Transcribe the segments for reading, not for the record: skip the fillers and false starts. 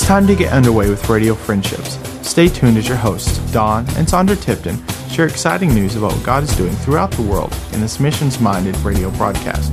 time to get underway with Radio Friendships. Stay tuned as your hosts, Don and Sandra Tipton, share exciting news about what God is doing throughout the world in this missions-minded radio broadcast.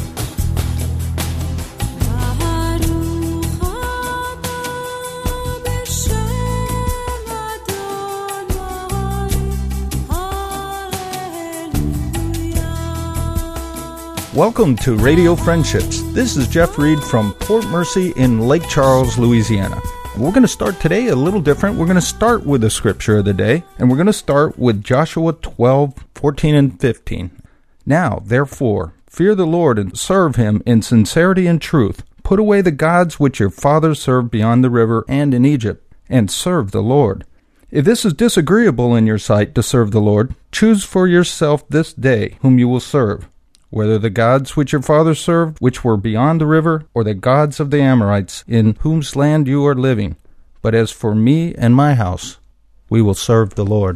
Welcome to Radio Friendships. This is Jeff Reed from Port Mercy in Lake Charles, Louisiana. We're going to start today a little different. We're going to start with the scripture of the day, and we're going to start with Joshua 12:14 and 15. Now, therefore, fear the Lord and serve him in sincerity and truth. Put away the gods which your fathers served beyond the river and in Egypt, and serve the Lord. If this is disagreeable in your sight to serve the Lord, choose for yourself this day whom you will serve, whether the gods which your fathers served, which were beyond the river, or the gods of the Amorites, in whose land you are living. But as for me and my house, we will serve the Lord.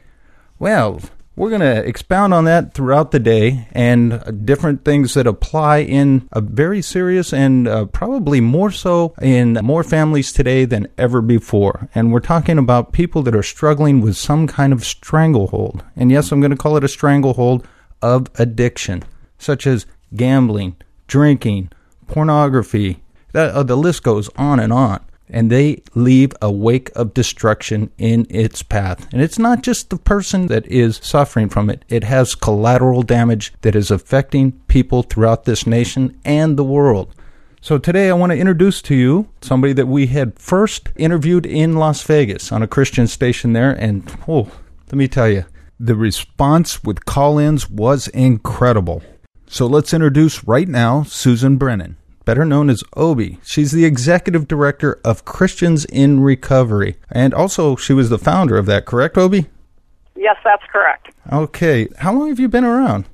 Well, we're going to expound on that throughout the day, and different things that apply in a very serious and probably more so in more families today than ever before. And we're talking about people that are struggling with some kind of stranglehold. And yes, I'm going to call it a stranglehold of addiction, such as gambling, drinking, pornography. The list goes on. And they leave a wake of destruction in its path. And it's not just the person that is suffering from it. It has collateral damage that is affecting people throughout this nation and the world. So today I want to introduce to you somebody that we had first interviewed in Las Vegas on a Christian station there. And, let me tell you, the response with call-ins was incredible. So let's introduce right now Susan Brennan, better known as Obi. She's the executive director of Christians in Recovery. And also, she was the founder of that, correct, Obi? Yes, that's correct. Okay. How long have you been around?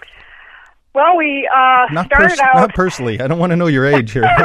Well, we started out... Not personally. I don't want to know your age here.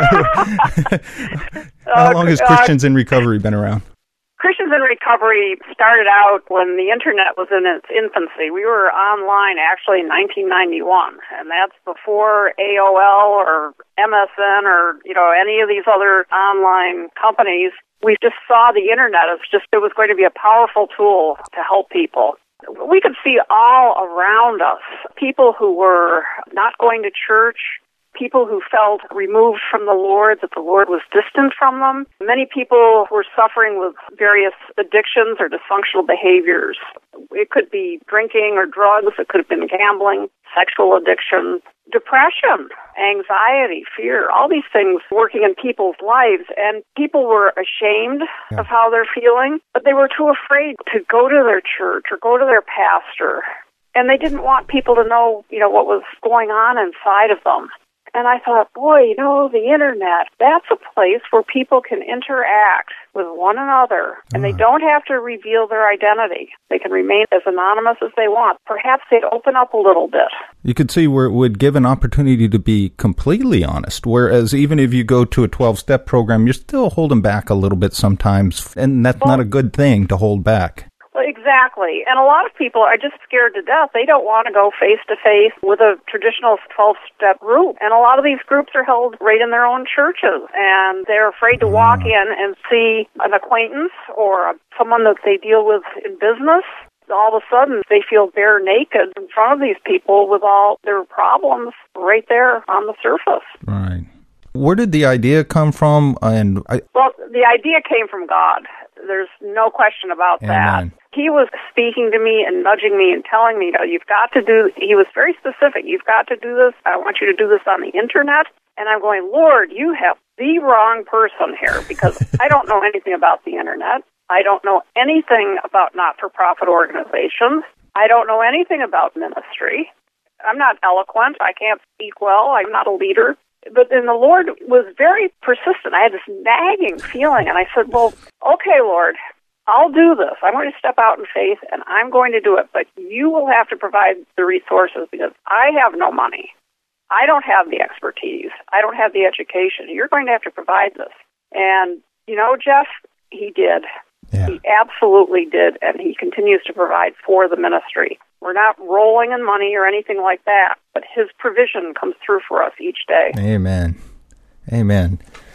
How long has Christians in Recovery been around? Christians in Recovery started out when the Internet was in its infancy. We were online actually in 1991, and that's before AOL or MSN or, any of these other online companies. We just saw the Internet as it was going to be a powerful tool to help people. We could see all around us people who were not going to church, people who felt removed from the Lord, that the Lord was distant from them. Many people were suffering with various addictions or dysfunctional behaviors. It could be drinking or drugs. It could have been gambling, sexual addiction, depression, anxiety, fear, all these things working in people's lives. And people were ashamed of how they're feeling, but they were too afraid to go to their church or go to their pastor. And they didn't want people to know, what was going on inside of them. And I thought, boy, the Internet, that's a place where people can interact with one another, and they don't have to reveal their identity. They can remain as anonymous as they want. Perhaps they'd open up a little bit. You could see where it would give an opportunity to be completely honest, whereas even if you go to a 12-step program, you're still holding back a little bit sometimes, and that's not a good thing to hold back. Well, exactly. And a lot of people are just scared to death. They don't want to go face-to-face with a traditional 12-step group. And a lot of these groups are held right in their own churches. And they're afraid to walk in and see an acquaintance or someone that they deal with in business. All of a sudden, they feel bare naked in front of these people with all their problems right there on the surface. Right. Where did the idea come from? Well, the idea came from God. There's no question about that. He was speaking to me and nudging me and telling me, you've got to do, he was very specific, you've got to do this, I want you to do this on the Internet. And I'm going, Lord, you have the wrong person here, because I don't know anything about the Internet. I don't know anything about not-for-profit organizations. I don't know anything about ministry. I'm not eloquent. I can't speak well. I'm not a leader. But then the Lord was very persistent. I had this nagging feeling, and I said, well, okay, Lord, I'll do this. I'm going to step out in faith, and I'm going to do it, but you will have to provide the resources, because I have no money. I don't have the expertise. I don't have the education. You're going to have to provide this. And, Jeff, he did. Yeah. He absolutely did, and he continues to provide for the ministry. We're not rolling in money or anything like that, but his provision comes through for us each day. Amen. Amen.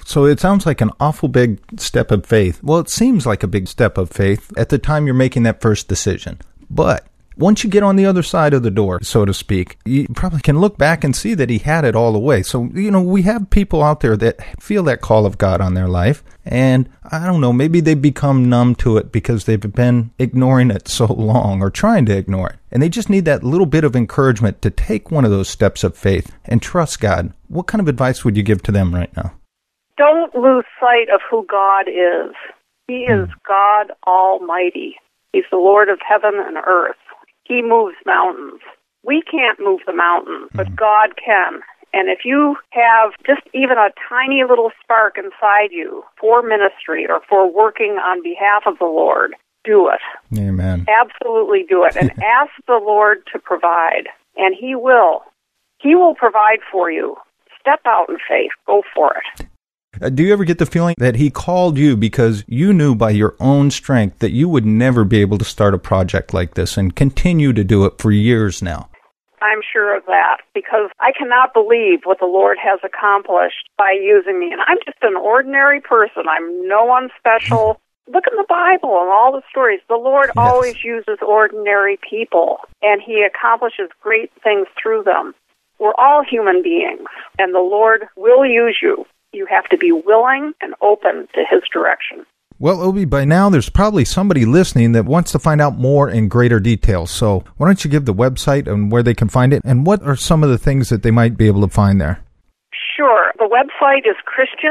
So it sounds like an awful big step of faith. Well, it seems like a big step of faith at the time you're making that first decision. But once you get on the other side of the door, so to speak, you probably can look back and see that he had it all the way. So, we have people out there that feel that call of God on their life. And I don't know, maybe they become numb to it because they've been ignoring it so long or trying to ignore it. And they just need that little bit of encouragement to take one of those steps of faith and trust God. What kind of advice would you give to them right now? Don't lose sight of who God is. He is God Almighty. He's the Lord of heaven and earth. He moves mountains. We can't move the mountains, but God can. And if you have just even a tiny little spark inside you for ministry or for working on behalf of the Lord, do it. Amen. Absolutely do it. And ask the Lord to provide. And He will. He will provide for you. Step out in faith. Go for it. Do you ever get the feeling that He called you because you knew by your own strength that you would never be able to start a project like this and continue to do it for years now? I'm sure of that, because I cannot believe what the Lord has accomplished by using me. And I'm just an ordinary person. I'm no one special. Look in the Bible and all the stories. The Lord always uses ordinary people, and He accomplishes great things through them. We're all human beings, and the Lord will use you. You have to be willing and open to His direction. Well, Obi, by now there's probably somebody listening that wants to find out more in greater detail. So why don't you give the website and where they can find it, and what are some of the things that they might be able to find there? Sure. The website is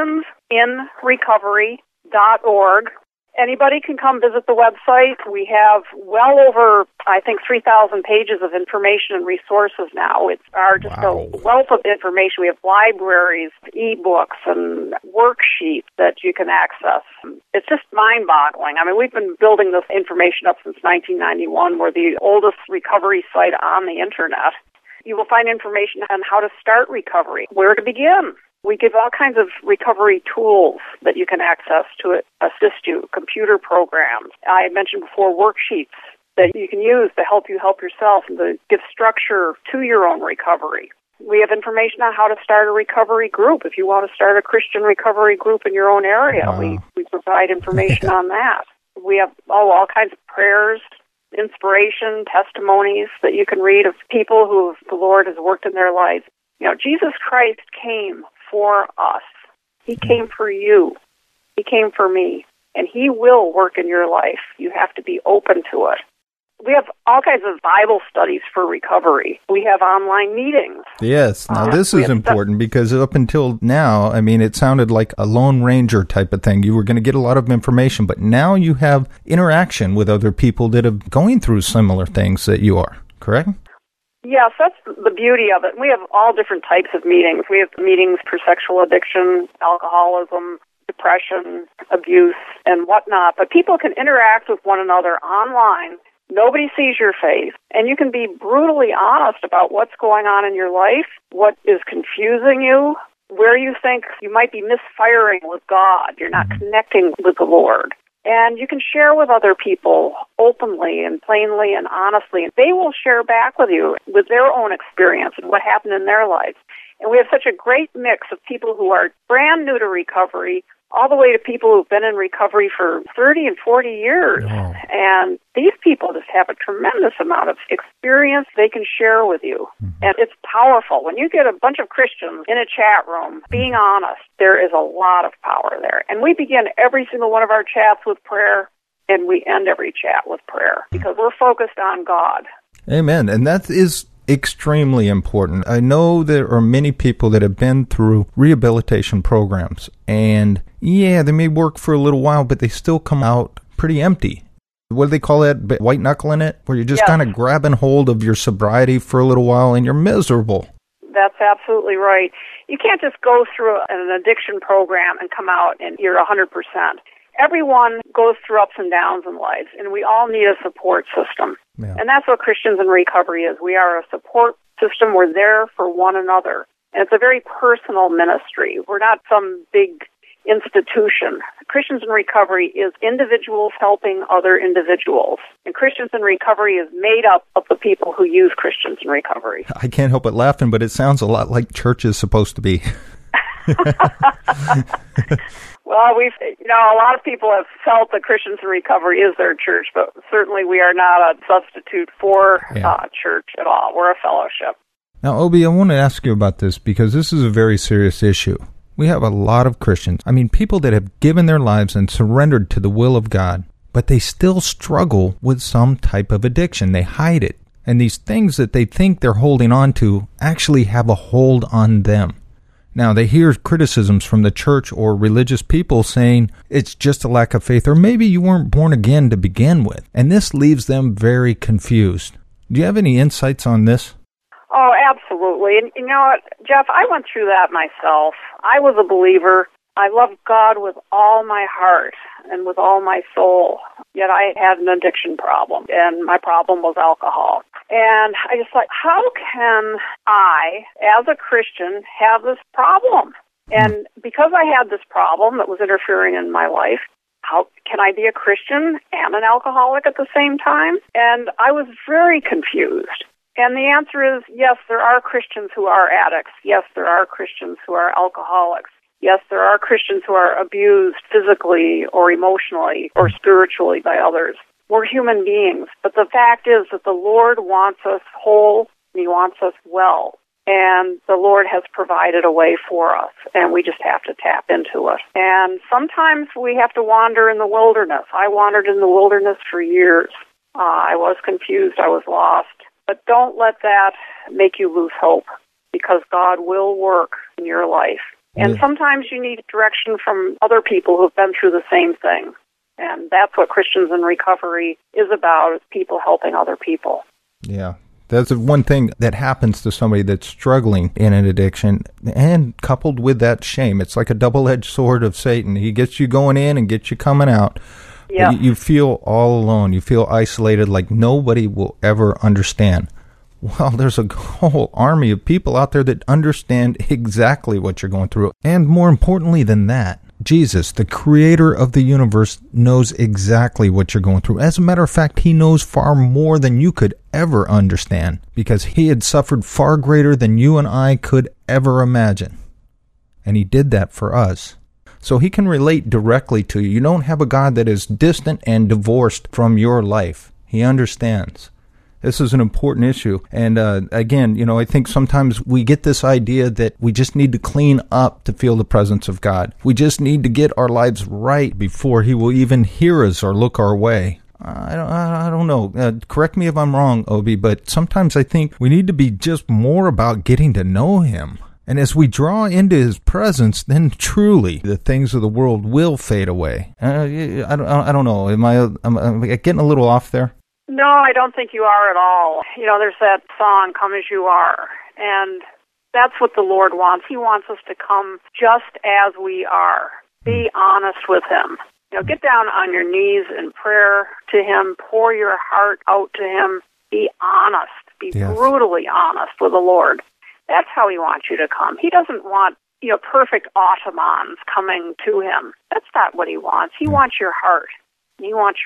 ChristiansInRecovery.org. Anybody can come visit the website. We have well over, 3,000 pages of information and resources now. It's just a wealth of information. We have libraries, e-books, and worksheets that you can access. It's just mind-boggling. We've been building this information up since 1991. We're the oldest recovery site on the Internet. You will find information on how to start recovery, where to begin. We give all kinds of recovery tools that you can access to assist you, computer programs. I mentioned before worksheets that you can use to help you help yourself and to give structure to your own recovery. We have information on how to start a recovery group. If you want to start a Christian recovery group in your own area, we provide information on that. We have all kinds of prayers, inspiration, testimonies that you can read of people who the Lord has worked in their lives. Jesus Christ came for us. He came for you. He came for me. And He will work in your life. You have to be open to it. We have all kinds of Bible studies for recovery. We have online meetings. Yes. Now, this is important because up until now, it sounded like a Lone Ranger type of thing. You were going to get a lot of information, but now you have interaction with other people that are going through similar things that you are, correct? Yes, that's the beauty of it. We have all different types of meetings. We have meetings for sexual addiction, alcoholism, depression, abuse, and whatnot. But people can interact with one another online. Nobody sees your face. And you can be brutally honest about what's going on in your life, what is confusing you, where you think you might be misfiring with God. You're not connecting with the Lord. And you can share with other people openly and plainly and honestly. And they will share back with you with their own experience and what happened in their lives. And we have such a great mix of people who are brand new to recovery all the way to people who've been in recovery for 30 and 40 years. Oh. And these people just have a tremendous amount of experience they can share with you. And it's powerful. When you get a bunch of Christians in a chat room being honest, there is a lot of power there. And we begin every single one of our chats with prayer, and we end every chat with prayer because we're focused on God. Amen. And that is extremely important. I know there are many people that have been through rehabilitation programs, and they may work for a little while, but they still come out pretty empty. What do they call that? White knuckling it? Where you're just kind of grabbing hold of your sobriety for a little while and you're miserable. That's absolutely right. You can't just go through an addiction program and come out and you're 100%. Everyone goes through ups and downs in life, and we all need a support system. Yeah. And that's what Christians in Recovery is. We are a support system. We're there for one another. And it's a very personal ministry. We're not some big institution. Christians in Recovery is individuals helping other individuals. And Christians in Recovery is made up of the people who use Christians in Recovery. I can't help but laughing, but it sounds a lot like church is supposed to be. Well, a lot of people have felt that Christians in Recovery is their church, but certainly we are not a substitute for church at all. We're a fellowship. Now, Obi, I want to ask you about this because this is a very serious issue. We have a lot of Christians, people that have given their lives and surrendered to the will of God, but they still struggle with some type of addiction. They hide it. And these things that they think they're holding on to actually have a hold on them. Now, they hear criticisms from the church or religious people saying it's just a lack of faith, or maybe you weren't born again to begin with. And this leaves them very confused. Do you have any insights on this? Oh, absolutely. And you know what, Jeff, I went through that myself. I was a believer. I loved God with all my heart and with all my soul. Yet I had an addiction problem, and my problem was alcohol. And I just thought, how can I, as a Christian, have this problem? And because I had this problem that was interfering in my life, how can I be a Christian and an alcoholic at the same time? And I was very confused. And the answer is, yes, there are Christians who are addicts. Yes, there are Christians who are alcoholics. Yes, there are Christians who are abused physically or emotionally or spiritually by others. We're human beings, but the fact is that the Lord wants us whole and He wants us well. And the Lord has provided a way for us, and we just have to tap into it. And sometimes we have to wander in the wilderness. I wandered in the wilderness for years. I was confused. I was lost. But don't let that make you lose hope, because God will work in your life. And sometimes you need direction from other people who've been through the same thing. And that's what Christians in Recovery is about, is people helping other people. Yeah. That's one thing that happens to somebody that's struggling in an addiction, and coupled with that shame. It's like a double-edged sword of Satan. He gets you going in and gets you coming out. Yeah. You feel all alone. You feel isolated, like nobody will ever understand. Well, there's a whole army of people out there that understand exactly what you're going through. And more importantly than that, Jesus, the creator of the universe, knows exactly what you're going through. As a matter of fact, He knows far more than you could ever understand, because He had suffered far greater than you and I could ever imagine. And He did that for us. So He can relate directly to you. You don't have a God that is distant and divorced from your life. He understands. This is an important issue. And again, I think sometimes we get this idea that we just need to clean up to feel the presence of God. We just need to get our lives right before He will even hear us or look our way. I don't know. Correct me if I'm wrong, Obi, but sometimes I think we need to be just more about getting to know Him. And as we draw into His presence, then truly the things of the world will fade away. I don't know. Am I getting a little off there? No, I don't think you are at all. There's that song, Come As You Are, and that's what the Lord wants. He wants us to come just as we are. Be honest with Him. Get down on your knees in prayer to Him. Pour your heart out to Him. Be honest. Be brutally honest with the Lord. That's how He wants you to come. He doesn't want, perfect automans coming to Him. That's not what He wants. He wants your heart. He wants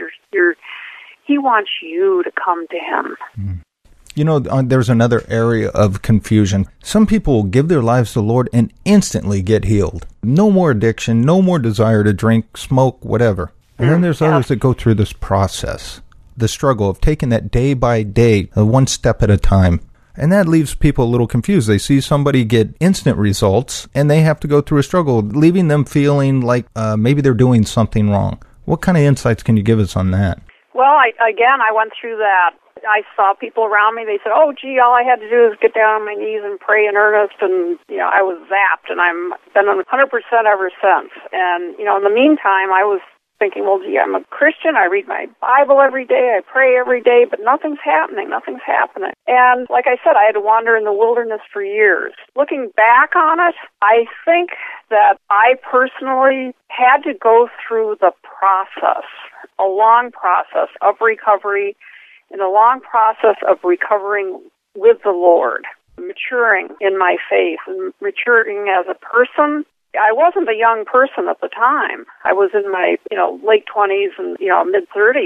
He wants you to come to Him. There's another area of confusion. Some people will give their lives to the Lord and instantly get healed. No more addiction, no more desire to drink, smoke, whatever. And then there's others that go through this process, the struggle of taking that day by day, one step at a time. And that leaves people a little confused. They see somebody get instant results, and they have to go through a struggle, leaving them feeling like maybe they're doing something wrong. What kind of insights can you give us on that? Well, I went through that. I saw people around me. They said, "Oh, gee, all I had to do is get down on my knees and pray in earnest," and I was zapped, and I've been on 100% ever since. And in the meantime, I was thinking, well, gee, I'm a Christian. I read my Bible every day. I pray every day, but nothing's happening. Nothing's happening. And like I said, I had to wander in the wilderness for years. Looking back on it, I think that I personally had to go through the process, a long process of recovery, and a long process of recovering with the Lord, maturing in my faith and maturing as a person. I wasn't a young person at the time. I was in my, late 20s and, mid-30s.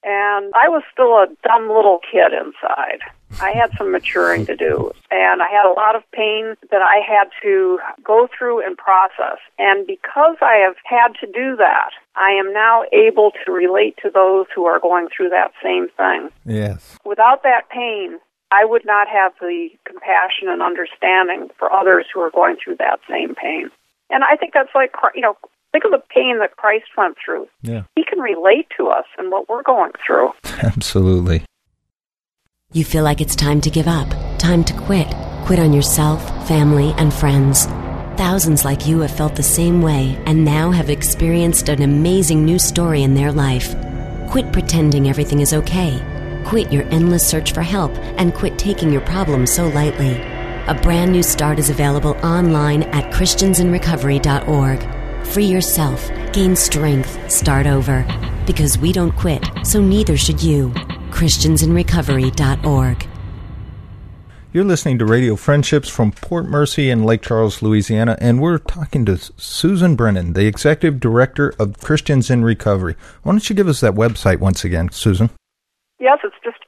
And I was still a dumb little kid inside. I had some maturing to do, and I had a lot of pain that I had to go through and process. And because I have had to do that, I am now able to relate to those who are going through that same thing. Yes. Without that pain, I would not have the compassion and understanding for others who are going through that same pain. And I think that's like, think of the pain that Christ went through. Yeah. He can relate to us and what we're going through. Absolutely. You feel like it's time to give up, time to quit. Quit on yourself, family, and friends. Thousands like you have felt the same way and now have experienced an amazing new story in their life. Quit pretending everything is okay. Quit your endless search for help and quit taking your problems so lightly. A brand new start is available online at christiansinrecovery.org. Free yourself, gain strength, start over. Because we don't quit, so neither should you. christiansinrecovery.org. You're listening to Radio Friendships from Port Mercy in Lake Charles, Louisiana, and we're talking to Susan Brennan, the Executive Director of Christians in Recovery. Why don't you give us that website once again, Susan? Yes, it's just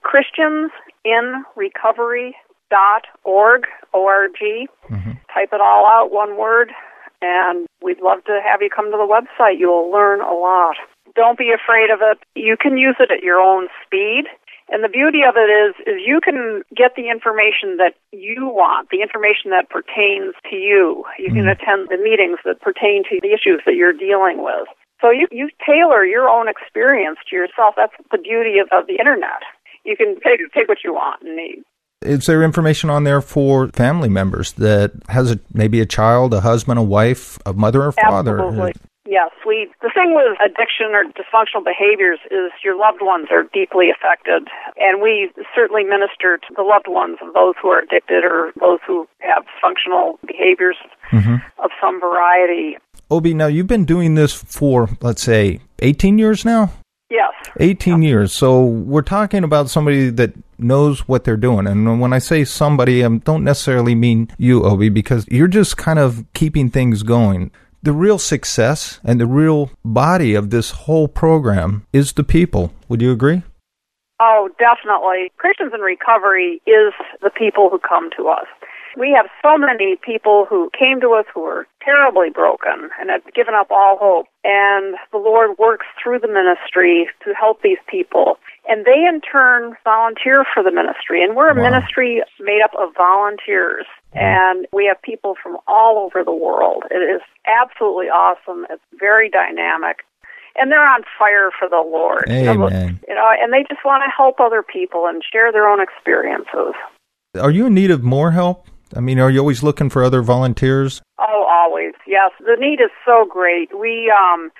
christiansinrecovery.org, O-R-G. Mm-hmm. Type it all out, one word, and we'd love to have you come to the website. You'll learn a lot. Don't be afraid of it. You can use it at your own speed. And the beauty of it is you can get the information that you want, the information that pertains to you. You can attend the meetings that pertain to the issues that you're dealing with. So you tailor your own experience to yourself. That's the beauty of the Internet. You can take what you want and need. Is there information on there for family members that has maybe a child, a husband, a wife, a mother or father? Absolutely. Yes. The thing with addiction or dysfunctional behaviors is your loved ones are deeply affected, and we certainly minister to the loved ones of those who are addicted or those who have functional behaviors of some variety. Obi, now you've been doing this for, let's say, 18 years now? Yes. 18 years. So we're talking about somebody that knows what they're doing. And when I say somebody, I don't necessarily mean you, Obi, because you're just kind of keeping things going. The real success and the real body of this whole program is the people. Would you agree? Oh, definitely. Christians in Recovery is the people who come to us. We have so many people who came to us who were terribly broken and had given up all hope. And the Lord works through the ministry to help these people. And they, in turn, volunteer for the ministry. And we're a ministry made up of volunteers. And we have people from all over the world. It is absolutely awesome. It's very dynamic. And they're on fire for the Lord. Amen. And they just want to help other people and share their own experiences. Are you in need of more help? I mean, are you always looking for other volunteers? Oh, always. Yes. The need is so great. We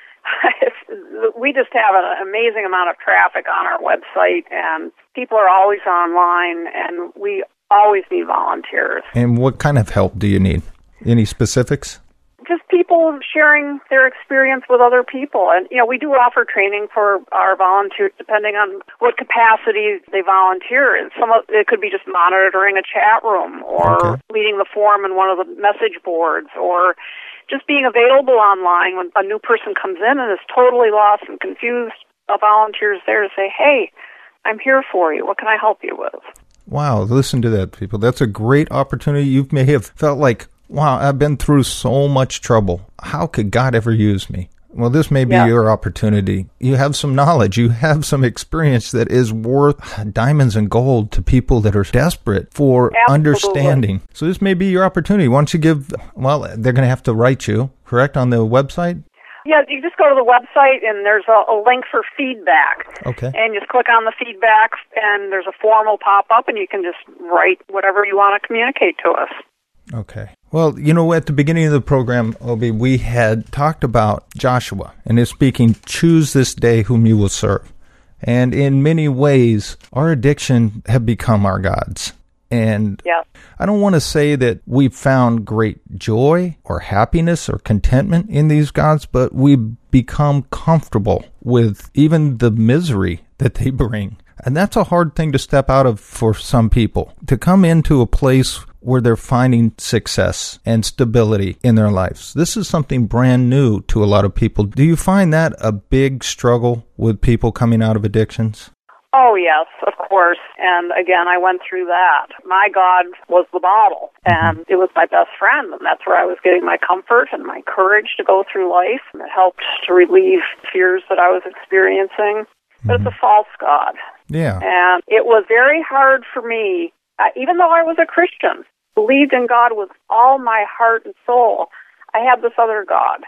just have an amazing amount of traffic on our website, and people are always online, and we always need volunteers. And what kind of help do you need? Any specifics? Just people sharing their experience with other people. And, we do offer training for our volunteers depending on what capacity they volunteer in. It could be just monitoring a chat room or leading the forum in one of the message boards or just being available online when a new person comes in and is totally lost and confused. A volunteer is there to say, hey, I'm here for you. What can I help you with? Wow, listen to that, people. That's a great opportunity. You may have felt like, wow, I've been through so much trouble. How could God ever use me? Well, this may be your opportunity. You have some knowledge. You have some experience that is worth diamonds and gold to people that are desperate for understanding. So this may be your opportunity. Why don't you they're going to have to write you, correct, on the website? Yeah, you just go to the website, and there's a link for feedback. Okay. And just click on the feedback, and there's a form will pop up, and you can just write whatever you want to communicate to us. Okay. Well, at the beginning of the program, Obi, we had talked about Joshua and his speaking, choose this day whom you will serve. And in many ways, our addiction have become our gods. And I don't want to say that we've found great joy or happiness or contentment in these gods, but we've become comfortable with even the misery that they bring. And that's a hard thing to step out of for some people. To come into a place where they're finding success and stability in their lives. This is something brand new to a lot of people. Do you find that a big struggle with people coming out of addictions? Oh, yes, of course. And again, I went through that. My God was the bottle, and it was my best friend, and that's where I was getting my comfort and my courage to go through life. And it helped to relieve fears that I was experiencing. But it's a false God. Yeah. And it was very hard for me, even though I was a Christian, believed in God with all my heart and soul, I had this other God.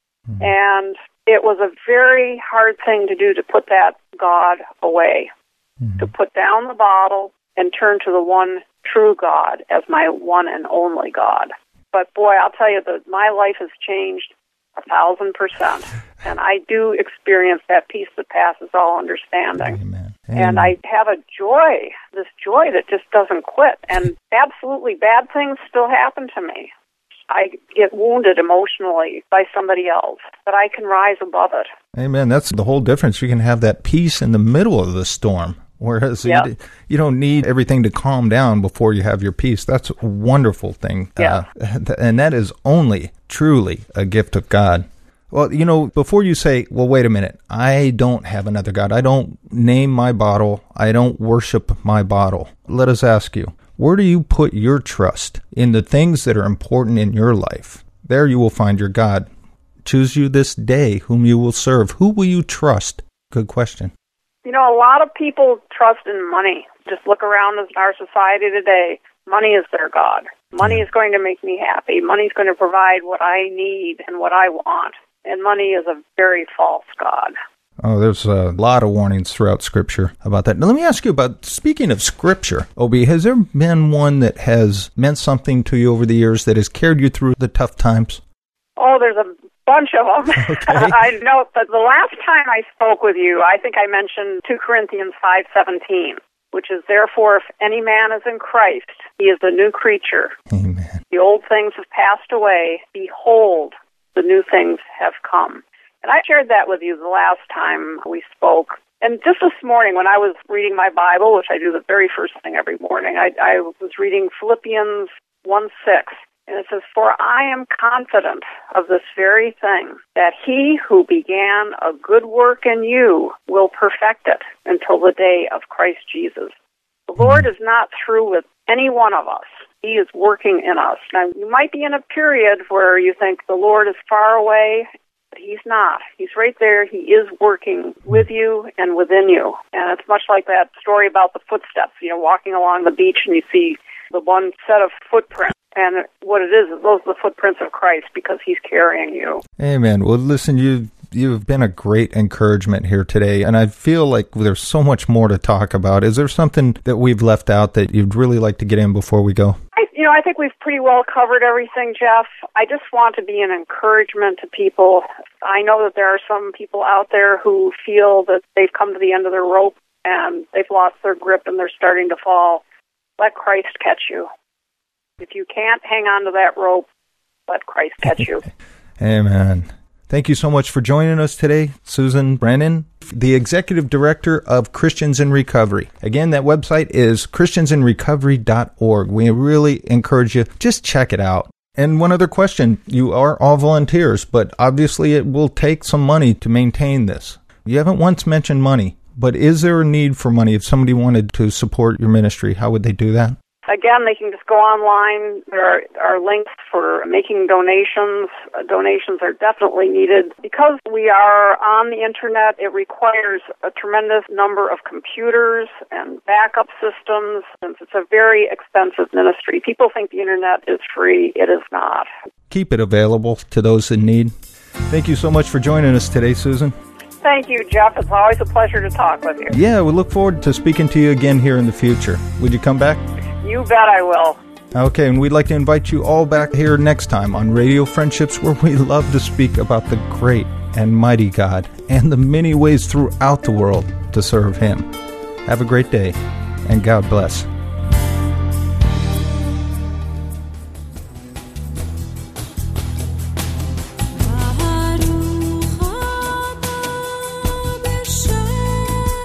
And it was a very hard thing to do, to put that God away, to put down the bottle and turn to the one true God as my one and only God. But boy, I'll tell you that my life has changed 1,000%. And I do experience that peace that passes all understanding. Amen. And I have a joy, this joy that just doesn't quit. And absolutely bad things still happen to me. I get wounded emotionally by somebody else, but I can rise above it. Amen. That's the whole difference. You can have that peace in the middle of the storm, whereas you don't need everything to calm down before you have your peace. That's a wonderful thing. Yeah. And that is only truly a gift of God. Well, before you say, well, wait a minute, I don't have another God. I don't name my bottle. I don't worship my bottle. Let us ask you, where do you put your trust? In the things that are important in your life. There you will find your God. Choose you this day whom you will serve. Who will you trust? Good question. A lot of people trust in money. Just look around our society today. Money is their God. Money is going to make me happy. Money is going to provide what I need and what I want. And money is a very false God. Oh, there's a lot of warnings throughout Scripture about that. Now, let me ask you about, speaking of Scripture, Obi, has there been one that has meant something to you over the years that has carried you through the tough times? Oh, there's a bunch of them. Okay. I know, but the last time I spoke with you, I think I mentioned 2 Corinthians 5:17, which is, therefore, if any man is in Christ, he is a new creature. Amen. The old things have passed away. Behold, the new things have come. And I shared that with you the last time we spoke. And just this morning, when I was reading my Bible, which I do the very first thing every morning, I was reading Philippians 1:6. And it says, for I am confident of this very thing, that he who began a good work in you will perfect it until the day of Christ Jesus. The Lord is not through with any one of us. He is working in us. Now, you might be in a period where you think the Lord is far away, but he's not. He's right there. He is working with you and within you. And it's much like that story about the footsteps, walking along the beach and you see the one set of footprints. And what it is those are the footprints of Christ, because he's carrying you. Amen. Well, listen, you've been a great encouragement here today, and I feel like there's so much more to talk about. Is there something that we've left out that you'd really like to get in before we go? I think we've pretty well covered everything, Jeff. I just want to be an encouragement to people. I know that there are some people out there who feel that they've come to the end of their rope and they've lost their grip and they're starting to fall. Let Christ catch you. If you can't hang on to that rope, let Christ catch you. Amen. Thank you so much for joining us today, Susan Brennan, the Executive Director of Christians in Recovery. Again, that website is christiansinrecovery.org. We really encourage you, just check it out. And one other question, you are all volunteers, but obviously it will take some money to maintain this. You haven't once mentioned money, but is there a need for money? If somebody wanted to support your ministry, how would they do that? Again, they can just go online. There are links for making donations. Donations are definitely needed. Because we are on the Internet, it requires a tremendous number of computers and backup systems, and it's a very expensive ministry. People think the Internet is free. It is not. Keep it available to those in need. Thank you so much for joining us today, Susan. Thank you, Jeff. It's always a pleasure to talk with you. Yeah, we look forward to speaking to you again here in the future. Would you come back? You bet I will. Okay, and we'd like to invite you all back here next time on Radio Friendships, where we love to speak about the great and mighty God and the many ways throughout the world to serve Him. Have a great day, and God bless.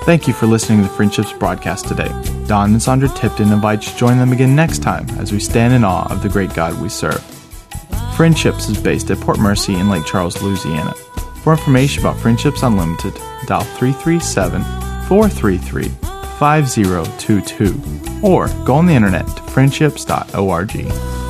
Thank you for listening to the Friendships broadcast today. Don and Sandra Tipton invite you to join them again next time as we stand in awe of the great God we serve. Friendships is based at Port Mercy in Lake Charles, Louisiana. For information about Friendships Unlimited, dial 337-433-5022 or go on the internet to friendships.org.